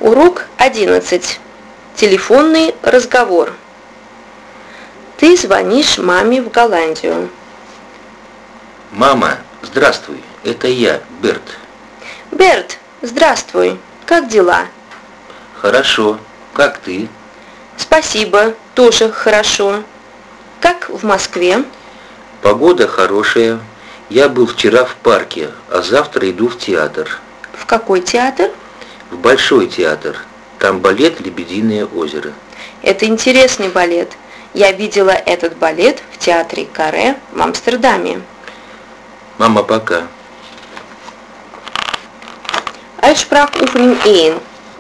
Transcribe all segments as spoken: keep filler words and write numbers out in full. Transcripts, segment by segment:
Урок одиннадцать. Телефонный разговор. Ты звонишь маме в Голландию. Мама, здравствуй, это я, Берт. Берт, здравствуй, как дела? Хорошо, как ты? Спасибо, тоже хорошо. Как в Москве? Погода хорошая. Я был вчера в парке, а завтра иду в театр. В какой театр? В Большой театр. Там балет «Лебединое озеро». Это интересный балет. Я видела этот балет в театре Каре в Амстердаме. Мама, пока. Ausspracheoefening один.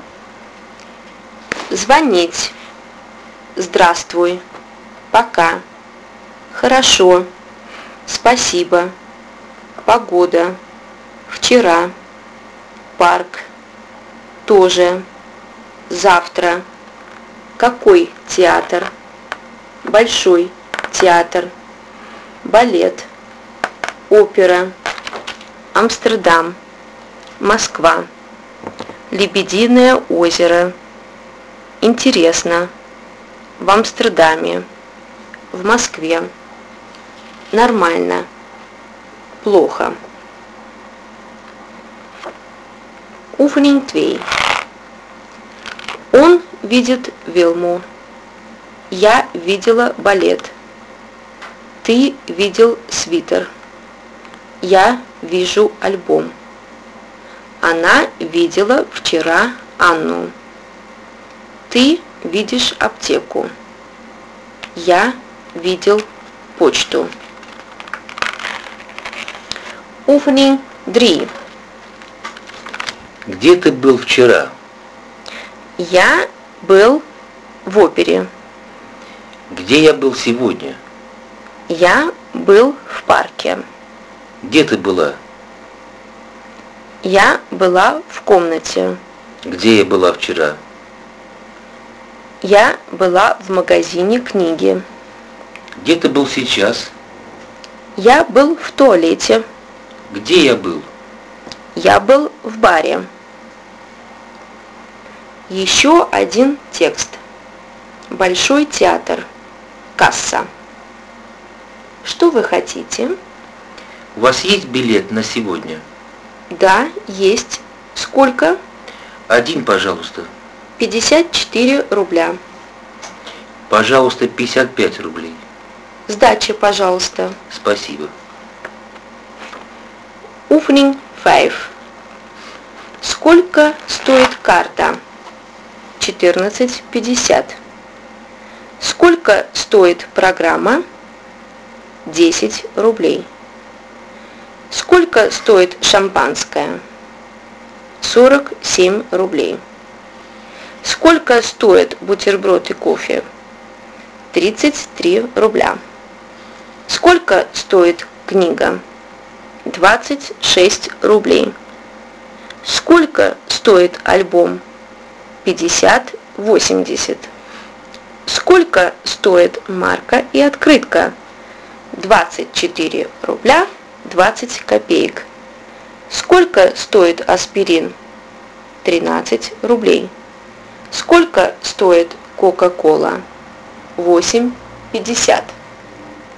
Звонить. Здравствуй. Пока. Хорошо. Спасибо. Погода. Вчера. Парк. Тоже. Завтра. Какой театр? Большой театр. Балет. Опера. Амстердам. Москва. Лебединое озеро. Интересно. В Амстердаме. В Москве. Нормально. Плохо. Oefening два. Он видит Вилму. Я видела балет. Ты видел свитер. Я вижу альбом. Она видела вчера Анну. Ты видишь аптеку. Я видел почту. Oefening три. Где ты был вчера? Я был в опере. Где я был сегодня? Я был в парке. Где ты была? Я была в комнате. Где я была вчера? Я была в магазине книги. Где ты был сейчас? Я был в туалете. Где я был? Я был в баре. Еще один текст. Большой театр. Касса. Что вы хотите? У вас есть билет на сегодня? Да, есть. Сколько? Один, пожалуйста. пятьдесят четыре рубля. Пожалуйста, пятьдесят пять рублей. Сдача, пожалуйста. Спасибо. Oefening пять. Сколько стоит карта? четырнадцать пятьдесят. Сколько стоит программа? десять рублей. Сколько стоит шампанское? сорок семь рублей. Сколько стоит бутерброд и кофе? тридцать три рубля. Сколько стоит книга? двадцать шесть рублей. Сколько стоит альбом? пятьдесят восемьдесят. Сколько стоит марка и открытка? двадцать четыре рубля двадцать копеек. Сколько стоит аспирин? тринадцать рублей. Сколько стоит кока-кола? восемь пятьдесят.